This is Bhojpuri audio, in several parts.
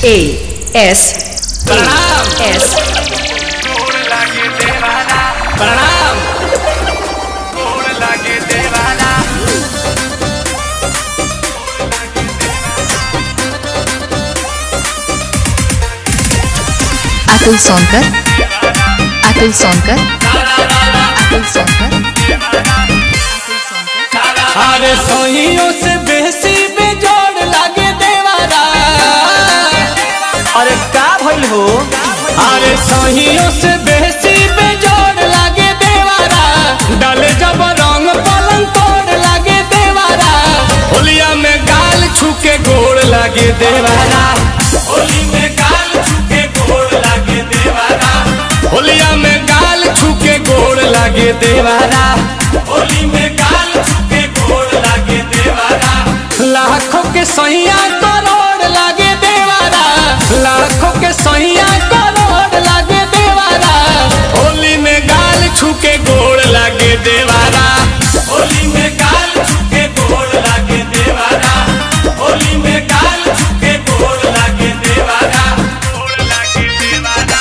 AS प्रणाम S प्रणाम अतुल सोनकर अतुल सोनकर अतुल सोनकर अरे सोहियों से बेसी बेजोड़ लागे देवारा। अरे का भइल हो? अरे सोहियों से बेसी बेजोड़ लागे देवारा। डाले जब रंग पलंग तोड़ लागे देवारा। होलिया में गाल छुके गोड़ लागे देवारा। होली में गाल छुके गोड़ लागे देवारा। होलिया में गाल छुके गोड़ लागे देवारा। होली में गाल छुके गोड़ लागे देवारा। लाखों के सैया करोड़ लागे देवारा। लाखों के सैया करोड़ लागे देवारा। होली में गाल छुके गोड़ लागे देवारा। होली में गाल छुके गोड़ लागे देवारा। होली में गाल छुके गोड़ लागे देवारा। गोड़ लागे देवारा।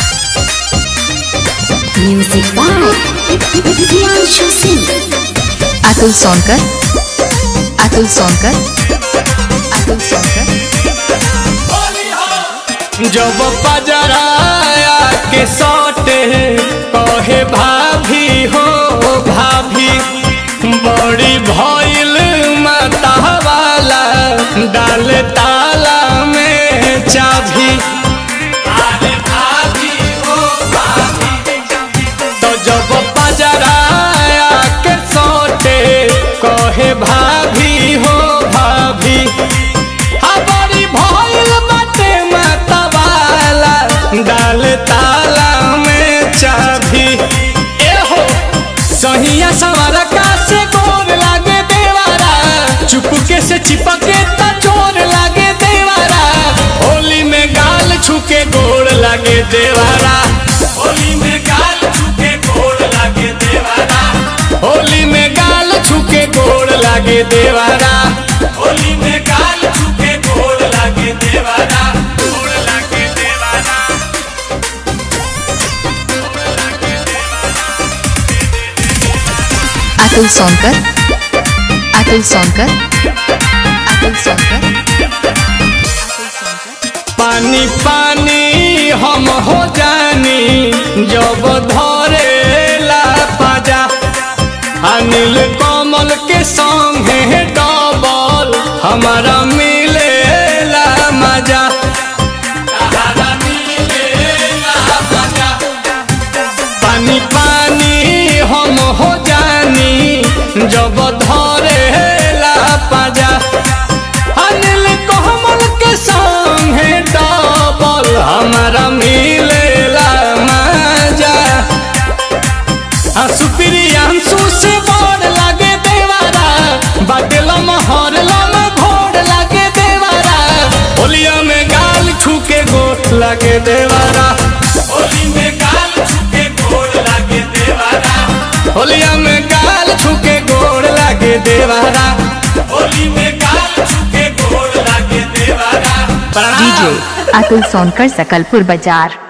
म्यूजिक बाय प्रियांशु सिंह अतुल सोनकर अतुल सोनकर अतुल सोनकर जब पजराया के सौटे कहे भाभी हो भाभी। बड़ी भइल माता वाला डाल ताला में चाभी। अरे भाभी हो भाभी। तो जब पजराया के सौटे कहे भाभी हो भाभी। हमारी भइल बाटे माता वाला डाल ताला में चाभी। एहो सहिया सवारा का से गोर लागे देवारा। चुपके से चिपके ता चोर लागे देवारा। होली में गाल छुके गोड़ लागे देवारा। होली में गाल छुके गोड़ लागे देवारा। होली में गाल छुके गोड़ लागे देवारा। होली में गाल छुके गोड़ लागे देवारा। गोड़ लागे देवारा। अतुल सोनकर अतुल सोनकर अतुल सोनकर पानी पानी हम हो जानी जब धरेला पाजा। अनिल कमल के संगे डबल हमारा मिलेला मजा। हमारा मिलेला मजा। पानी पानी हम हो जानी जब धरेला पाजा। अनिल कमल के संगे डबल हमारा मिलेला मजा। सुप्रियांशु से बड़ लागे देवारा। बादलम हरलम घोड़ लागे देवारा। होलिया में गाल छुके गोड़ लागे देवारा। होली में गाल छुके गोड़ लागे देवारा। होलिया में गाल छुके गोड़ लागे देवारा। होली में गाल छुके गोड़ लागे देवारा। डीजे अतुल सोनकर सकलपुर बाजार।